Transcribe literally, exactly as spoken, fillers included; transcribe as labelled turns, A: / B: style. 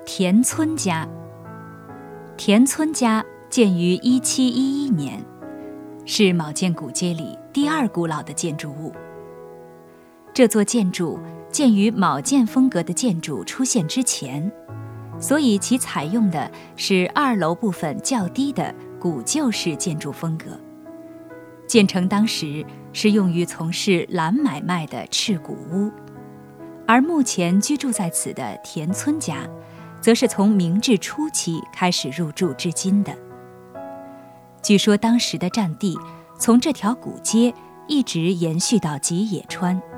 A: 田村家。田村家建于一七一一年，是卯建古街里第二古老的建筑物。这座建筑建于卯建风格的建筑出现之前，所以其采用的是二楼部分较低的古旧式建筑风格。建成当时是用于从事蓝买卖的赤谷屋，而目前居住在此的田村家，则是从明治初期开始入住至今的。据说当时的占地从这条古街一直延续到吉野川。